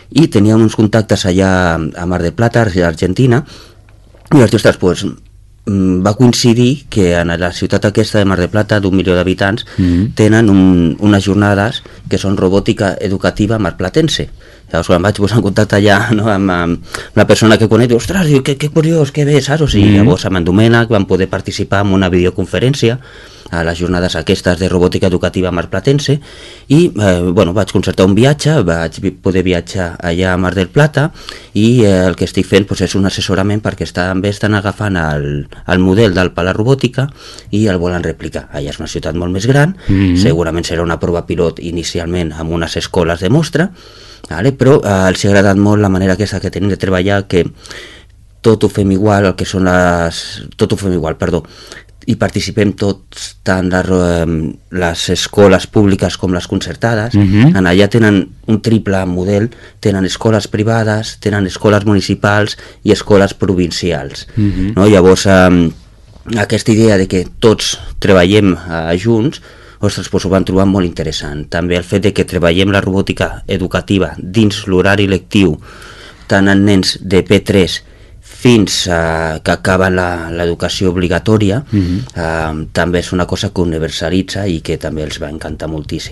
i teníem uns contactes allà a Mar del Plata, a Argentina, i vaig dir, ostres, doncs va coincidir que en la ciutat aquesta de Mar del Plata, d'1 milió d'habitants, tenen unes jornades que són robòtica educativa marplatense. Llavors, quan vaig posar en contacte allà, no, amb la persona que conec, diu, ostres, que curiós, que bé, saps? O sigui, llavors amb en Domènec vam poder participar en una videoconferència a les jornades aquestes de robòtica educativa marplatense i vaig concertar un viatge, vaig poder viatjar allà a Mar del Plata i el que estic fent és un assessorament perquè també estan agafant el model del Palau Robòtica i el volen replicar. Allà és una ciutat molt més gran, segurament serà una prova pilot inicialment amb unes escoles de mostra, però els ha agradat molt la manera aquesta que tenim de treballar, que tot ho fem igual, i participem tots, tant les escoles públiques com les concertades. En allà tenen un triple model, tenen escoles privades, tenen escoles municipals i escoles provincials. Llavors, aquesta idea de que tots treballem junts, ostres, ho van trobar molt interessant. També el fet de que treballem la robòtica educativa dins l'horari lectiu, tant en nens de P3 fins que acaben l'educació obligatòria, també és una cosa que universalitza i que també els va encantar moltíssim.